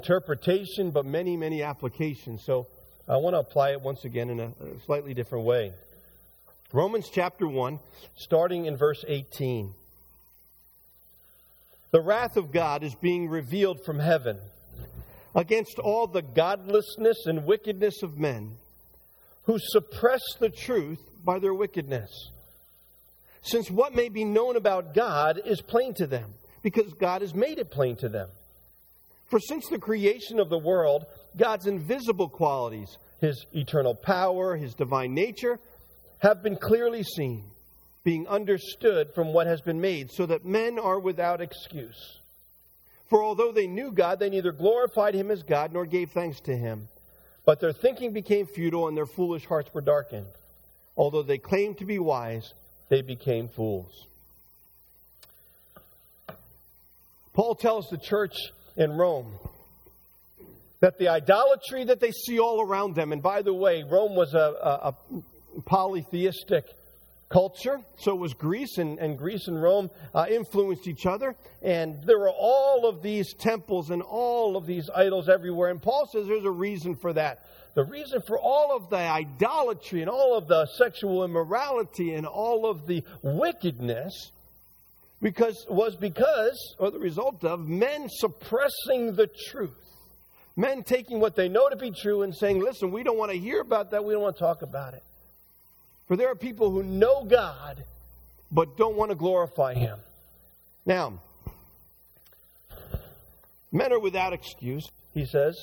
interpretation, but many, many applications. So I want to apply it once again in a slightly different way. Romans chapter 1, starting in verse 18. The wrath of God is being revealed from heaven against all the godlessness and wickedness of men who suppress the truth by their wickedness. Since what may be known about God is plain to them, because God has made it plain to them. For since the creation of the world, God's invisible qualities, His eternal power, His divine nature, have been clearly seen, being understood from what has been made, so that men are without excuse. For although they knew God, they neither glorified Him as God nor gave thanks to Him. But their thinking became futile and their foolish hearts were darkened. Although they claimed to be wise, they became fools. Paul tells the church in Rome that the idolatry that they see all around them, and by the way, Rome was a polytheistic culture, so was Greece, and Greece and Rome influenced each other, and there were all of these temples and all of these idols everywhere, and Paul says there's a reason for that. The reason for all of the idolatry and all of the sexual immorality and all of the wickedness was because, or the result of, men suppressing the truth. Men taking what they know to be true and saying, listen, we don't want to hear about that, we don't want to talk about it. For there are people who know God, but don't want to glorify Him. Now, men are without excuse, he says,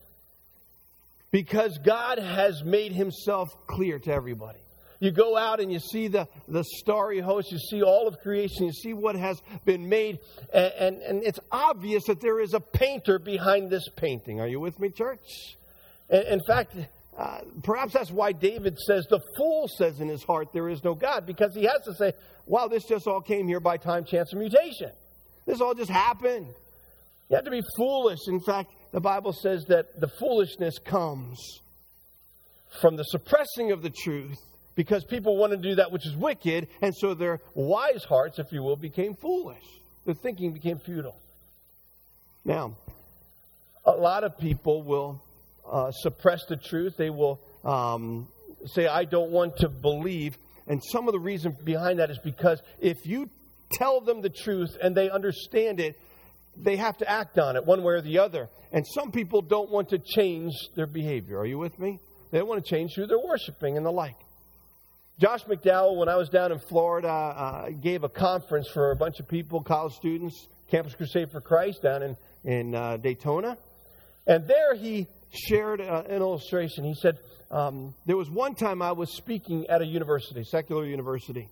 because God has made Himself clear to everybody. You go out and you see the starry host, you see all of creation, you see what has been made, and it's obvious that there is a painter behind this painting. Are you with me, church? In fact, perhaps that's why David says, the fool says in his heart, there is no God. Because he has to say, wow, this just all came here by time, chance, and mutation. This all just happened. You have to be foolish. In fact, the Bible says that the foolishness comes from the suppressing of the truth, because people want to do that which is wicked, and so their wise hearts, if you will, became foolish. Their thinking became futile. Now, a lot of people will suppress the truth. They will say, I don't want to believe. And some of the reason behind that is because if you tell them the truth and they understand it, they have to act on it one way or the other. And some people don't want to change their behavior. Are you with me? They don't want to change who they're worshiping and the like. Josh McDowell, when I was down in Florida, gave a conference for a bunch of people, college students, Campus Crusade for Christ down in Daytona. And there he shared an illustration. He said, there was one time I was speaking at a university, secular university.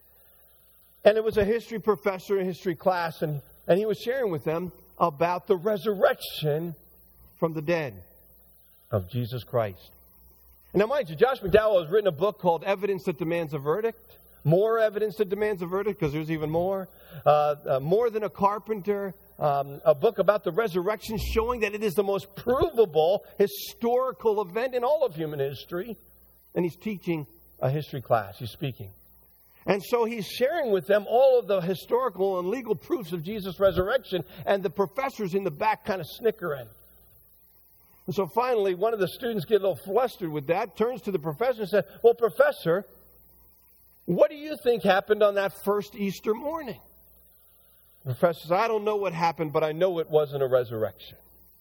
And it was a history professor in history class, and he was sharing with them about the resurrection from the dead of Jesus Christ. And now, mind you, Josh McDowell has written a book called Evidence That Demands a Verdict. More Evidence That Demands a Verdict, because there's even more. More Than a Carpenter. A book about the resurrection, showing that it is the most provable historical event in all of human history. And he's teaching a history class. He's speaking. And so he's sharing with them all of the historical and legal proofs of Jesus' resurrection. And the professors in the back kind of snickering. And so finally, one of the students get a little flustered with that, turns to the professor and says, well, Professor, what do you think happened on that first Easter morning? The professor says, I don't know what happened, but I know it wasn't a resurrection.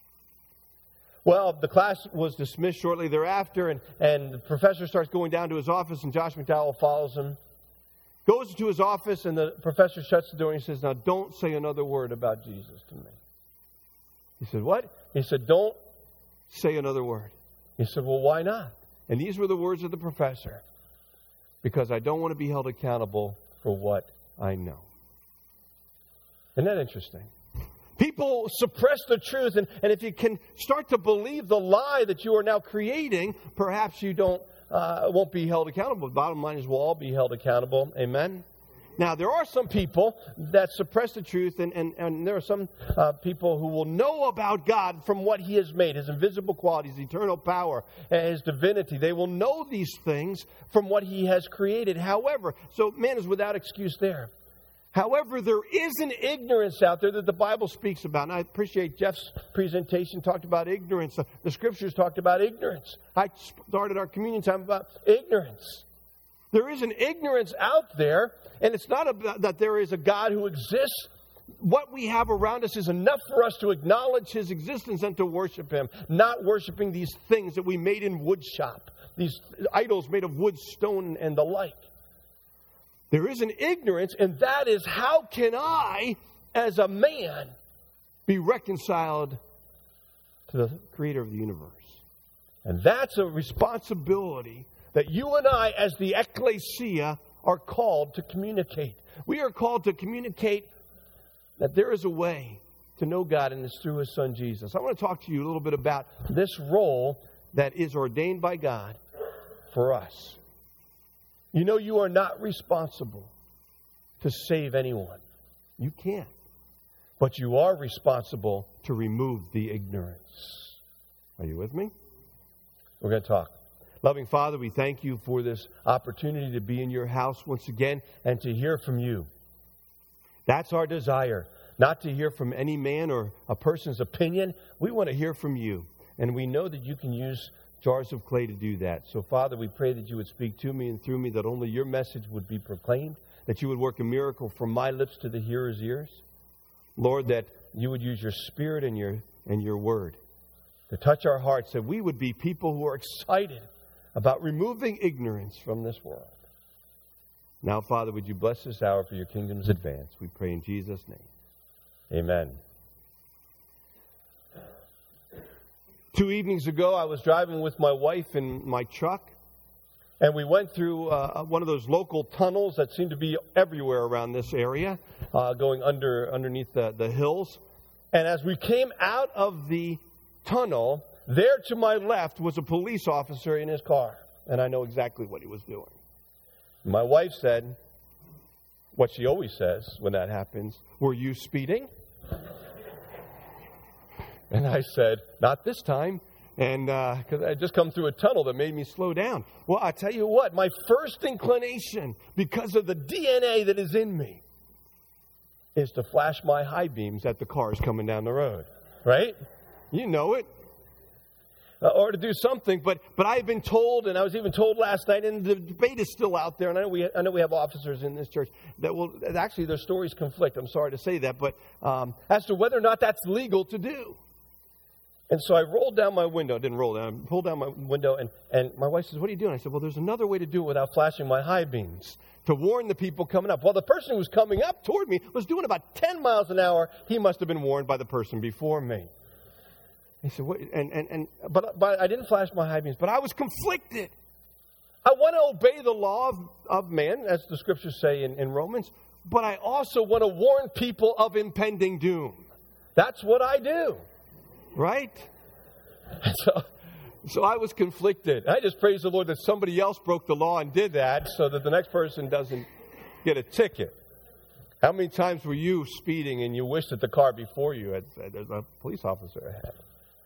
Well, the class was dismissed shortly thereafter, and the professor starts going down to his office, and Josh McDowell follows him. Goes to his office, and the professor shuts the door, and he says, now don't say another word about Jesus to me. He said, what? He said, don't say another word. He said, well, why not? And these were the words of the professor. Because I don't want to be held accountable for what I know. Isn't that interesting? People suppress the truth, and if you can start to believe the lie that you are now creating, perhaps you won't be held accountable. The bottom line is we'll all be held accountable. Amen? Now, there are some people that suppress the truth, and there are some people who will know about God from what He has made, His invisible qualities, eternal power, and His divinity. They will know these things from what He has created. However, so man is without excuse there. However, there is an ignorance out there that the Bible speaks about. And I appreciate Jeff's presentation, talked about ignorance. The Scriptures talked about ignorance. I started our communion time about ignorance. There is an ignorance out there, and it's not about that there is a God who exists. What we have around us is enough for us to acknowledge His existence and to worship Him, not worshiping these things that we made in wood shop, these idols made of wood, stone, and the like. There is an ignorance, and that is, how can I, as a man, be reconciled to the Creator of the universe? And that's a responsibility that you and I, as the ecclesia, are called to communicate. We are called to communicate that there is a way to know God, and it's through His Son, Jesus. I want to talk to you a little bit about this role that is ordained by God for us. You know, you are not responsible to save anyone. You can't. But you are responsible to remove the ignorance. Are you with me? We're going to talk. Loving Father, we thank you for this opportunity to be in your house once again and to hear from you. That's our desire, not to hear from any man or a person's opinion. We want to hear from you. And we know that you can use jars of clay to do that. So, Father, we pray that you would speak to me and through me, that only your message would be proclaimed, that you would work a miracle from my lips to the hearer's ears. Lord, that you would use your Spirit and your word to touch our hearts, that we would be people who are excited about removing ignorance from this world. Now, Father, would you bless this hour for your kingdom's advance? We pray in Jesus' name. Amen. 2 evenings ago, I was driving with my wife in my truck, and we went through one of those local tunnels that seem to be everywhere around this area, going underneath the hills. And as we came out of the tunnel, there to my left was a police officer in his car, and I know exactly what he was doing. My wife said, what she always says when that happens, "Were you speeding?" And I said, "Not this time." And because I had just come through a tunnel that made me slow down. Well, I tell you what, my first inclination, because of the DNA that is in me, is to flash my high beams at the cars coming down the road. Right? You know it. Or to do something. But I've been told, and I was even told last night, and the debate is still out there, and I know we have officers in this church that will, actually their stories conflict. I'm sorry to say that, but as to whether or not that's legal to do. And so I rolled down my window. Didn't roll down. I pulled down my window, and my wife says, "What are you doing?" I said, "Well, there's another way to do it without flashing my high beams, to warn the people coming up." Well, the person who was coming up toward me was doing about 10 miles an hour. He must have been warned by the person before me. He said, "What?" But I didn't flash my high beams. But I was conflicted. I want to obey the law of man, as the Scriptures say in Romans. But I also want to warn people of impending doom. That's what I do. Right? So I was conflicted. I just praise the Lord that somebody else broke the law and did that so that the next person doesn't get a ticket. How many times were you speeding and you wished that the car before you had said there's a police officer ahead?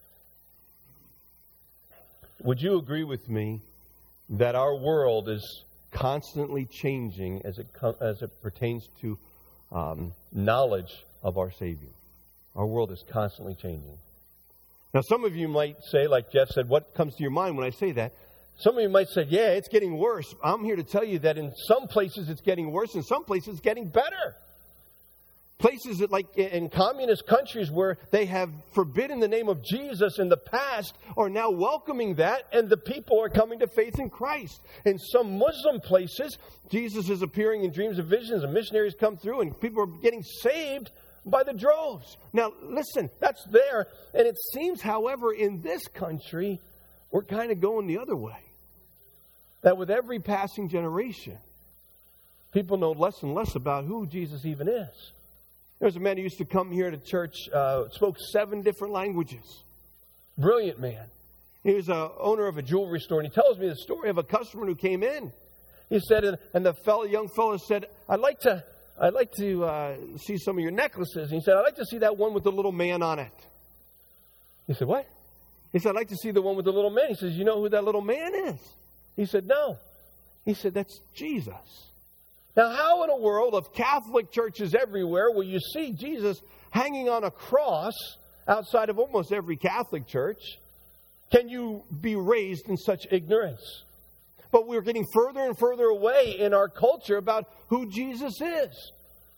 Would you agree with me that our world is constantly changing as it pertains to knowledge of our Savior? Our world is constantly changing. Now, some of you might say, like Jeff said, what comes to your mind when I say that? Some of you might say, yeah, it's getting worse. I'm here to tell you that in some places it's getting worse, in some places it's getting better. Places that, like in communist countries where they have forbidden the name of Jesus in the past, are now welcoming that, and the people are coming to faith in Christ. In some Muslim places, Jesus is appearing in dreams and visions, and missionaries come through, and people are getting saved by the droves. Now, listen, that's there. And it seems, however, in this country, we're kind of going the other way. That with every passing generation, people know less and less about who Jesus even is. There's a man who used to come here to church, spoke 7 different languages. Brilliant man. He was an owner of a jewelry store, and he tells me the story of a customer who came in. He said, and the young fellow said, I'd like to see some of your necklaces. And he said, I'd like to see that one with the little man on it. He said, what? He said, I'd like to see the one with the little man. He says, you know who that little man is? He said, no. He said, that's Jesus. Now, how in a world of Catholic churches everywhere will you see Jesus hanging on a cross outside of almost every Catholic church? Can you be raised in such ignorance? But we're getting further and further away in our culture about who Jesus is.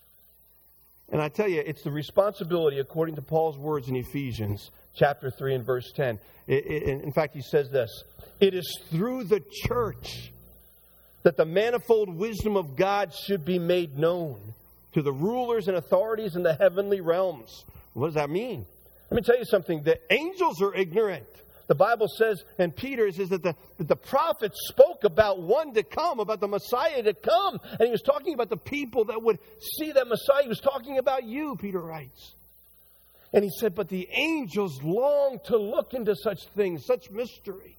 And I tell you, it's the responsibility, according to Paul's words in Ephesians chapter 3 and verse 10. In fact, he says this: it is through the church that the manifold wisdom of God should be made known to the rulers and authorities in the heavenly realms. What does that mean? Let me tell you something. The angels are ignorant. The Bible says, and Peter says that the prophets spoke about one to come, about the Messiah to come. And he was talking about the people that would see that Messiah. He was talking about you, Peter writes. And he said, but the angels long to look into such things, such mystery.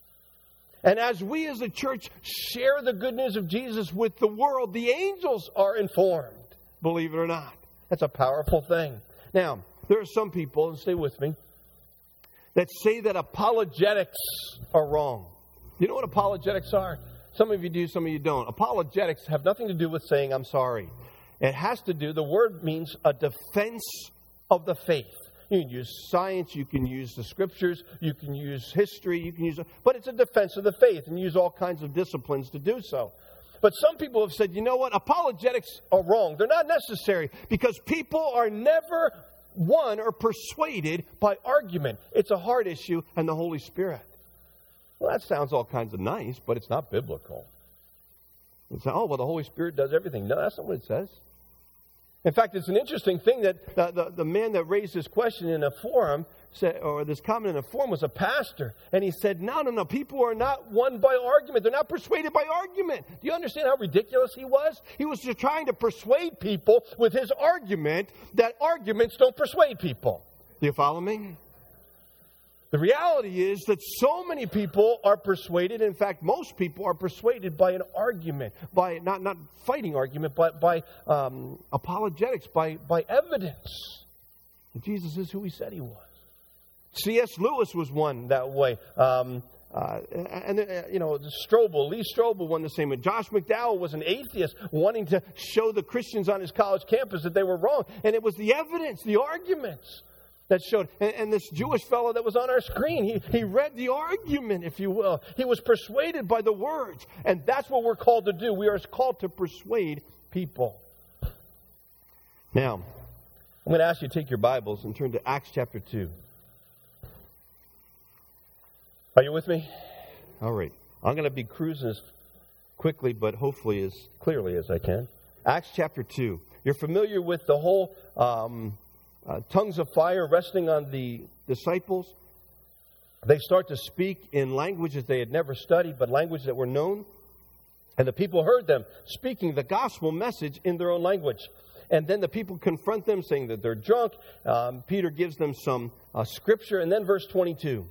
And as we as a church share the good news of Jesus with the world, the angels are informed, believe it or not. That's a powerful thing. Now, there are some people, and stay with me, that say that apologetics are wrong. You know what apologetics are? Some of you do, some of you don't. Apologetics have nothing to do with saying I'm sorry. It has to do, the word means a defense of the faith. You can use science, you can use the scriptures, you can use history, but it's a defense of the faith, and use all kinds of disciplines to do so. But some people have said, you know what, apologetics are wrong. They're not necessary because people are never won or persuaded by argument. It's a heart issue and the Holy Spirit. Well, that sounds all kinds of nice, but it's not biblical. It's the Holy Spirit does everything. No, that's not what it says. In fact, it's an interesting thing that the man that raised this question in a forum, or this comment in a forum, was a pastor. And he said, no, people are not won by argument. They're not persuaded by argument. Do you understand how ridiculous he was? He was just trying to persuade people with his argument that arguments don't persuade people. Do you follow me? The reality is that so many people are persuaded. In fact, most people are persuaded by an argument, by not fighting argument, but by apologetics, by evidence. And Jesus is who he said he was. C.S. Lewis was one that way. Lee Strobel won the same way. Josh McDowell was an atheist wanting to show the Christians on his college campus that they were wrong. And it was the evidence, the arguments that showed. And this Jewish fellow that was on our screen, he read the argument, if you will. He was persuaded by the words. And that's what we're called to do. We are called to persuade people. Now, I'm going to ask you to take your Bibles and turn to Acts chapter 2. Are you with me? All right. I'm going to be cruising as quickly, but hopefully as clearly as I can. Acts chapter 2. You're familiar with the whole tongues of fire resting on the disciples. They start to speak in languages they had never studied, but languages that were known. And the people heard them speaking the gospel message in their own language. And then the people confront them, saying that they're drunk. Peter gives them some scripture. And then verse 22.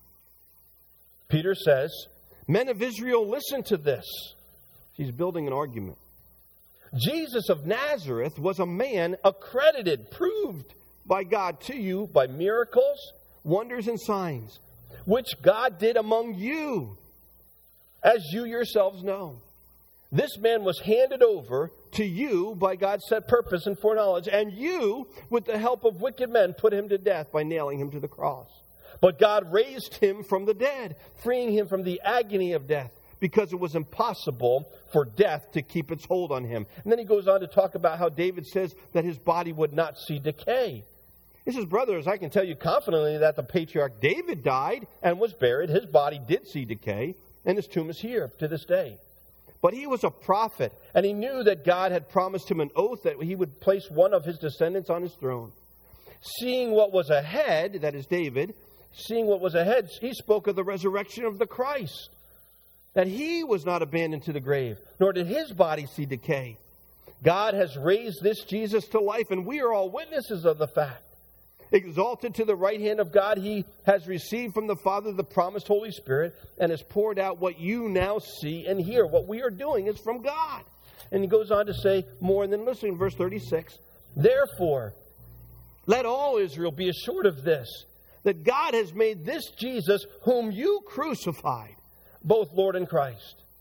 Peter says, men of Israel, listen to this. He's building an argument. Jesus of Nazareth was a man accredited, proved by God to you by miracles, wonders, and signs, which God did among you, as you yourselves know. This man was handed over to you by God's set purpose and foreknowledge, and you, with the help of wicked men, put him to death by nailing him to the cross. But God raised him from the dead, freeing him from the agony of death, because it was impossible for death to keep its hold on him. And then he goes on to talk about how David says that his body would not see decay. He says, brothers, I can tell you confidently that the patriarch David died and was buried. His body did see decay, and his tomb is here to this day. But he was a prophet, and he knew that God had promised him an oath that he would place one of his descendants on his throne. Seeing what was ahead, that is David, seeing what was ahead, he spoke of the resurrection of the Christ, that he was not abandoned to the grave, nor did his body see decay. God has raised this Jesus to life, and we are all witnesses of the fact. Exalted to the right hand of God, he has received from the Father the promised Holy Spirit, and has poured out what you now see and hear. What we are doing is from God. And he goes on to say more, and then listen in verse 36. Therefore, let all Israel be assured of this, that God has made this Jesus, whom you crucified, both Lord and Christ.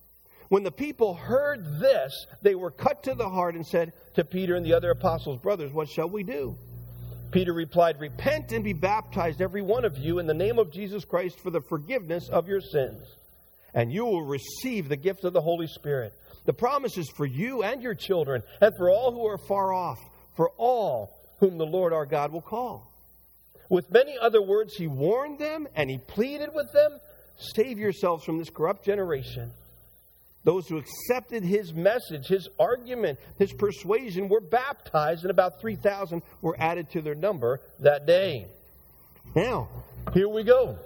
When the people heard this, they were cut to the heart and said to Peter and the other apostles, "Brothers, what shall we do?" Peter replied, "Repent and be baptized, every one of you, in the name of Jesus Christ for the forgiveness of your sins. And you will receive the gift of the Holy Spirit. The promise is for you and your children, and for all who are far off, for all whom the Lord our God will call." With many other words, he warned them and he pleaded with them, "Save yourselves from this corrupt generation." Those who accepted his message, his argument, his persuasion were baptized, and about 3,000 were added to their number that day. Now, here we go.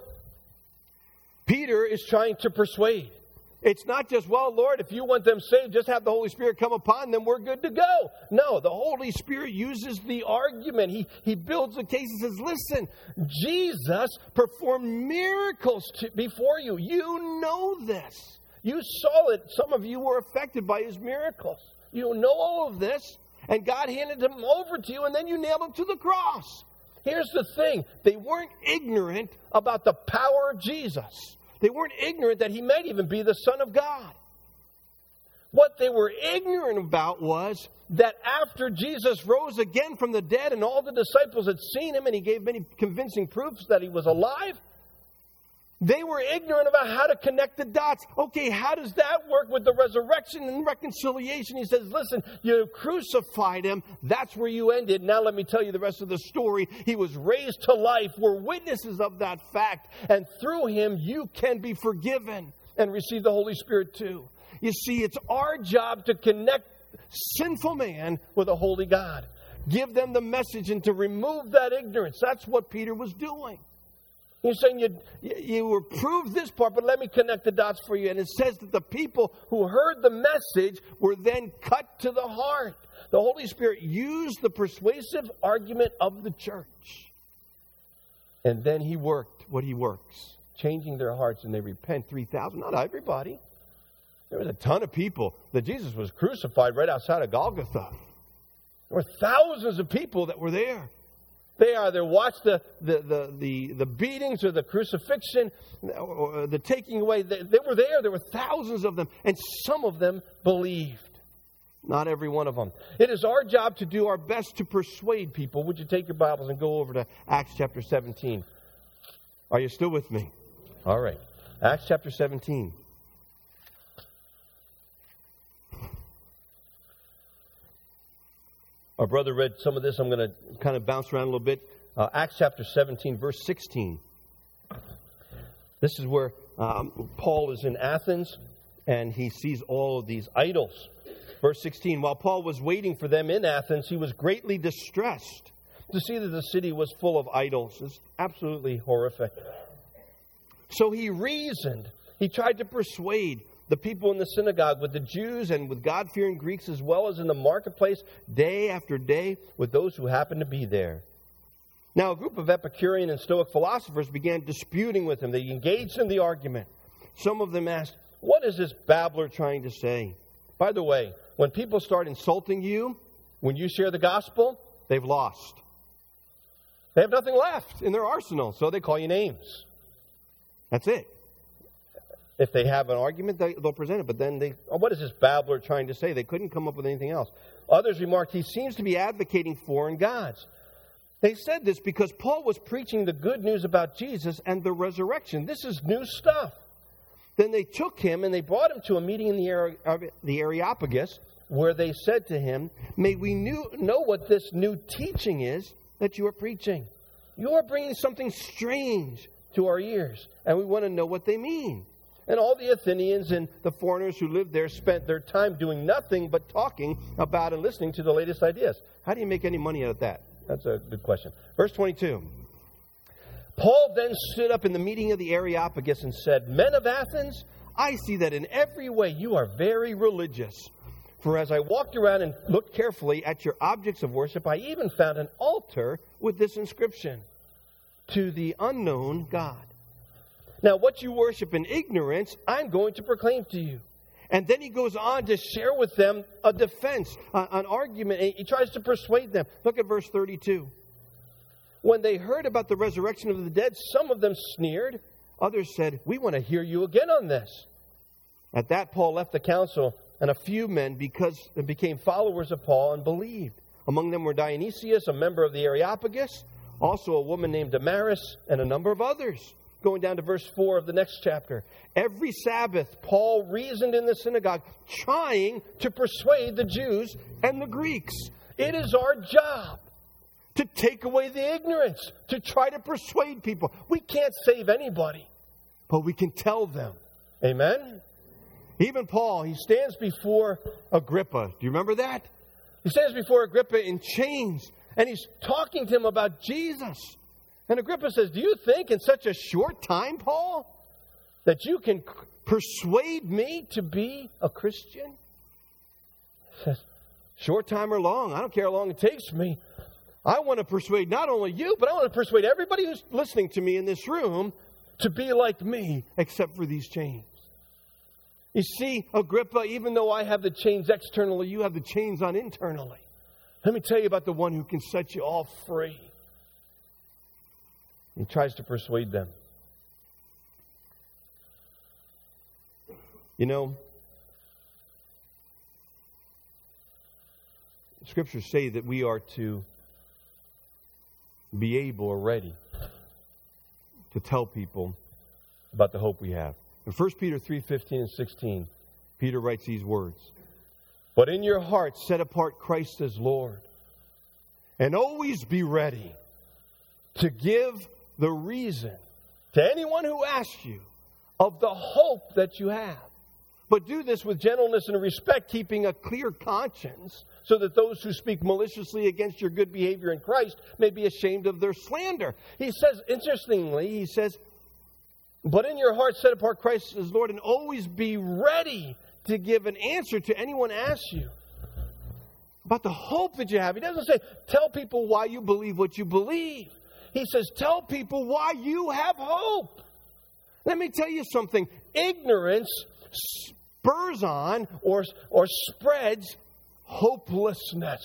Peter is trying to persuade. It's not just, "Well, Lord, if you want them saved, just have the Holy Spirit come upon them, we're good to go." No, the Holy Spirit uses the argument. He builds a case and says, "Listen, Jesus performed miracles before you. You know this. You saw it. Some of you were affected by his miracles. You know all of this. And God handed him over to you, and then you nailed him to the cross." Here's the thing. They weren't ignorant about the power of Jesus. They weren't ignorant that he might even be the Son of God. What they were ignorant about was that after Jesus rose again from the dead and all the disciples had seen him and he gave many convincing proofs that he was alive, they were ignorant about how to connect the dots. Okay, how does that work with the resurrection and reconciliation? He says, "Listen, you crucified him. That's where you ended. Now let me tell you the rest of the story. He was raised to life. We're witnesses of that fact. And through him, you can be forgiven and receive the Holy Spirit too." You see, it's our job to connect sinful man with a holy God. Give them the message and to remove that ignorance. That's what Peter was doing. He's saying, you approved this part, but let me connect the dots for you. And it says that the people who heard the message were then cut to the heart. The Holy Spirit used the persuasive argument of the church. And then he worked what he works, changing their hearts, and they repent. 3,000, not everybody. There was a ton of people that Jesus was crucified right outside of Golgotha. There were thousands of people that were there. They either watched the beatings or the crucifixion or the taking away. They were there. There were thousands of them. And some of them believed. Not every one of them. It is our job to do our best to persuade people. Would you take your Bibles and go over to Acts chapter 17? Are you still with me? All right. Acts chapter 17. Our brother read some of this. I'm going to kind of bounce around a little bit. Acts chapter 17, verse 16. This is where Paul is in Athens, and he sees all of these idols. Verse 16, while Paul was waiting for them in Athens, he was greatly distressed to see that the city was full of idols. It's absolutely horrific. So he reasoned. He tried to persuade the people in the synagogue, with the Jews and with God-fearing Greeks, as well as in the marketplace, day after day, with those who happened to be there. Now, a group of Epicurean and Stoic philosophers began disputing with him. They engaged in the argument. Some of them asked, "What is this babbler trying to say?" By the way, when people start insulting you, when you share the gospel, they've lost. They have nothing left in their arsenal, so they call you names. That's it. If they have an argument, they'll present it. But then what is this babbler trying to say? They couldn't come up with anything else. Others remarked, he seems to be advocating foreign gods. They said this because Paul was preaching the good news about Jesus and the resurrection. This is new stuff. Then they took him and they brought him to a meeting in the Areopagus, where they said to him, "May we know what this new teaching is that you are preaching. You are bringing something strange to our ears, and we want to know what they mean." And all the Athenians and the foreigners who lived there spent their time doing nothing but talking about and listening to the latest ideas. How do you make any money out of that? That's a good question. Verse 22. Paul then stood up in the meeting of the Areopagus and said, "Men of Athens, I see that in every way you are very religious. For as I walked around and looked carefully at your objects of worship, I even found an altar with this inscription, 'To the unknown God.' Now, what you worship in ignorance, I'm going to proclaim to you." And then he goes on to share with them a defense, an argument. He tries to persuade them. Look at verse 32. When they heard about the resurrection of the dead, some of them sneered. Others said, "We want to hear you again on this." At that, Paul left the council and a few men became followers of Paul and believed. Among them were Dionysius, a member of the Areopagus, also a woman named Damaris, and a number of others. Going down to verse 4 of the next chapter. Every Sabbath, Paul reasoned in the synagogue, trying to persuade the Jews and the Greeks. It is our job to take away the ignorance, to try to persuade people. We can't save anybody, but we can tell them. Amen? Even Paul, he stands before Agrippa. Do you remember that? He stands before Agrippa in chains, and he's talking to him about Jesus. And Agrippa says, do you think in such a short time, Paul, that you can persuade me to be a Christian? He says, short time or long, I don't care how long it takes me. I want to persuade not only you, but I want to persuade everybody who's listening to me in this room to be like me, except for these chains. You see, Agrippa, even though I have the chains externally, you have the chains on internally. Let me tell you about the one who can set you all free. He tries to persuade them. You know, Scriptures say that we are to be able or ready to tell people about the hope we have. In 1 Peter 3:15 and 16, Peter writes these words. But in your hearts set apart Christ as Lord, and always be ready to give the reason to anyone who asks you of the hope that you have. But do this with gentleness and respect, keeping a clear conscience, so that those who speak maliciously against your good behavior in Christ may be ashamed of their slander. He says, interestingly, he says, but in your heart set apart Christ as Lord, and always be ready to give an answer to anyone asks you about the hope that you have. He doesn't say, tell people why you believe what you believe. He says, tell people why you have hope. Let me tell you something. Ignorance spurs on or spreads hopelessness.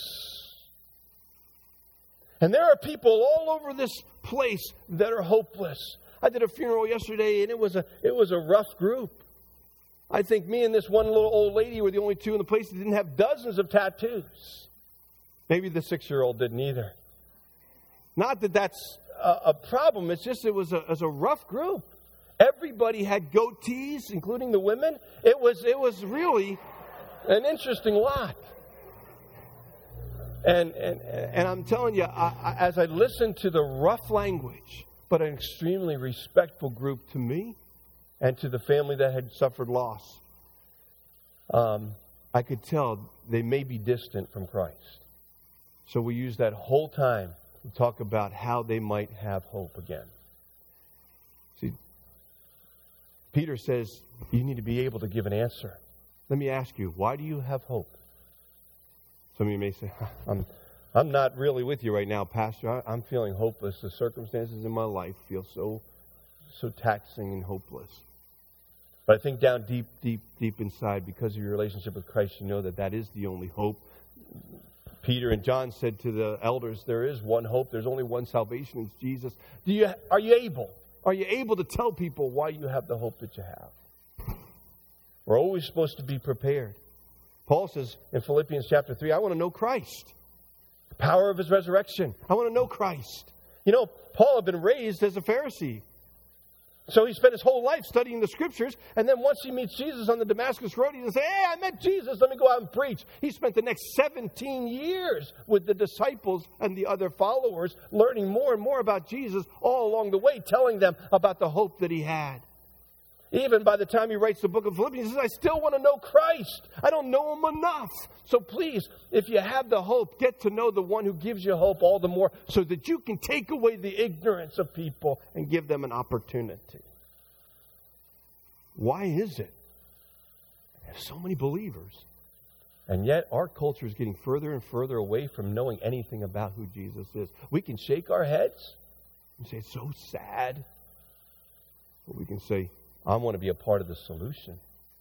And there are people all over this place that are hopeless. I did a funeral yesterday, and it was a rough group. I think me and this one little old lady were the only two in the place that didn't have dozens of tattoos. Maybe the 6-year-old didn't either. Not that that's a problem. It's just it was a rough group. Everybody had goatees, including the women. It was really an interesting lot. And I'm telling you, as I listened to the rough language, but an extremely respectful group to me and to the family that had suffered loss, I could tell they may be distant from Christ. So we used that whole time to talk about how they might have hope again. See, Peter says you need to be able to give an answer. Let me ask you, why do you have hope? Some of you may say, I'm not really with you right now, Pastor. I'm feeling hopeless. The circumstances in my life feel so taxing and hopeless. But I think down deep inside, because of your relationship with Christ, you know that is the only hope. Peter and John said to the elders, there is one hope. There's only one salvation. It's Jesus. Are you able to tell people why you have the hope that you have? We're always supposed to be prepared. Paul says in Philippians chapter 3, I want to know Christ. The power of His resurrection. I want to know Christ. You know, Paul had been raised as a Pharisee. So he spent his whole life studying the Scriptures. And then once he meets Jesus on the Damascus Road, he doesn't say, hey, I met Jesus. Let me go out and preach. He spent the next 17 years with the disciples and the other followers, learning more and more about Jesus all along the way, telling them about the hope that he had. Even by the time he writes the book of Philippians, he says, I still want to know Christ. I don't know Him enough. So please, if you have the hope, get to know the one who gives you hope all the more so that you can take away the ignorance of people and give them an opportunity. Why is it? There's so many believers. And yet our culture is getting further and further away from knowing anything about who Jesus is. We can shake our heads and say, it's so sad. But we can say, I want to be a part of the solution.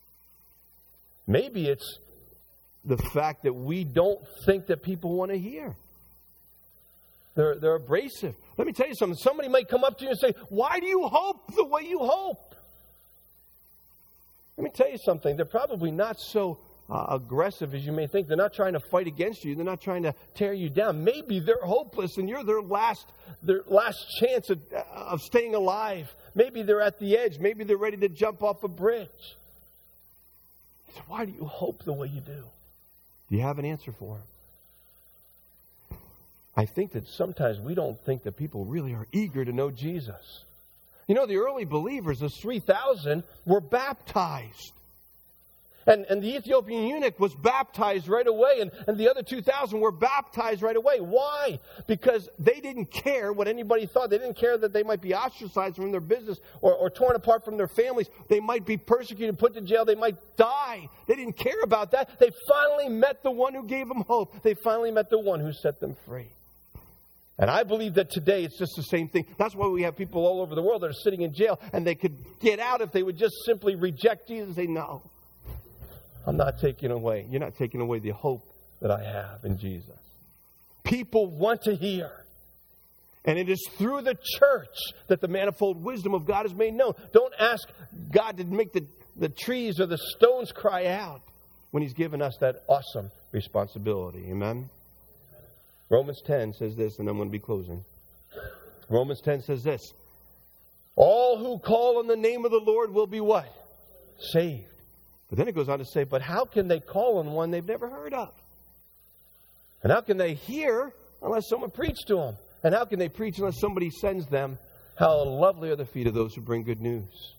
Maybe it's the fact that we don't think that people want to hear. They're abrasive. Let me tell you something. Somebody might come up to you and say, why do you hope the way you hope? Let me tell you something. They're probably not so aggressive as you may think. They're not trying to fight against you. They're not trying to tear you down. Maybe they're hopeless and you're their last chance of staying alive. Maybe they're at the edge. Maybe they're ready to jump off a bridge. So why do you hope the way you do? Do you have an answer for them? I think that sometimes we don't think that people really are eager to know Jesus. You know, the early believers, those 3,000, were baptized. And the Ethiopian eunuch was baptized right away, and the other 2,000 were baptized right away. Why? Because they didn't care what anybody thought. They didn't care that they might be ostracized from their business or torn apart from their families. They might be persecuted, put to jail. They might die. They didn't care about that. They finally met the one who gave them hope. They finally met the one who set them free. And I believe that today it's just the same thing. That's why we have people all over the world that are sitting in jail, and they could get out if they would just simply reject Jesus and say, no. I'm not taking away. You're not taking away the hope that I have in Jesus. People want to hear. And it is through the church that the manifold wisdom of God is made known. Don't ask God to make the trees or the stones cry out when He's given us that awesome responsibility. Amen? Romans 10 says this, and I'm going to be closing. Romans 10 says this. All who call on the name of the Lord will be what? Saved. But then it goes on to say, but how can they call on one they've never heard of? And how can they hear unless someone preached to them? And how can they preach unless somebody sends them? How lovely are the feet of those who bring good news.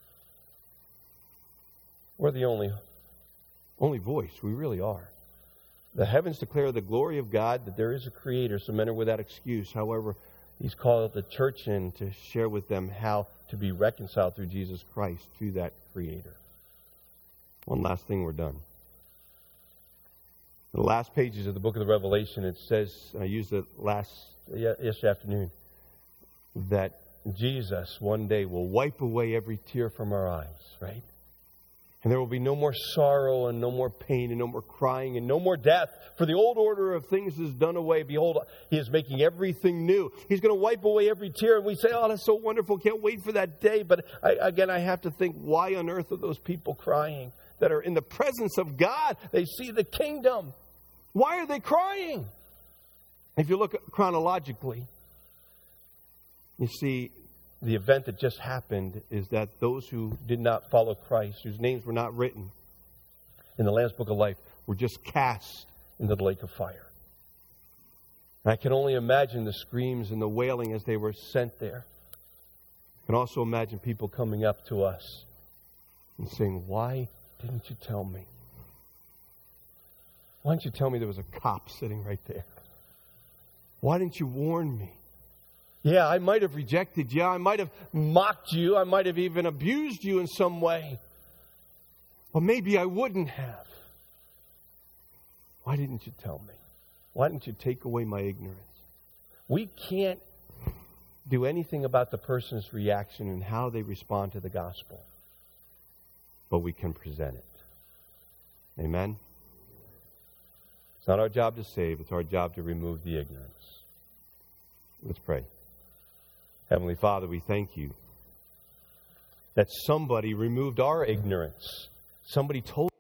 We're the only voice. We really are. The heavens declare the glory of God, that there is a Creator, so men are without excuse. However, He's called the church in to share with them how to be reconciled through Jesus Christ to that Creator. One last thing, we're done. The last pages of the book of the Revelation, it says, I used it yesterday afternoon, that Jesus one day will wipe away every tear from our eyes, right? And there will be no more sorrow and no more pain and no more crying and no more death. For the old order of things is done away. Behold, He is making everything new. He's going to wipe away every tear. And we say, oh, that's so wonderful. Can't wait for that day. But I have to think, why on earth are those people crying that are in the presence of God? They see the kingdom. Why are they crying? If you look chronologically, you see the event that just happened is that those who did not follow Christ, whose names were not written in the Lamb's Book of Life, were just cast into the lake of fire. And I can only imagine the screams and the wailing as they were sent there. I can also imagine people coming up to us and saying, why didn't you tell me? Why didn't you tell me there was a cop sitting right there? Why didn't you warn me? Yeah, I might have rejected you. I might have mocked you. I might have even abused you in some way. But maybe I wouldn't have. Why didn't you tell me? Why didn't you take away my ignorance? We can't do anything about the person's reaction and how they respond to the gospel. But we can present it. Amen? It's not our job to save. It's our job to remove the ignorance. Let's pray. Heavenly Father, we thank you that somebody removed our ignorance. Somebody told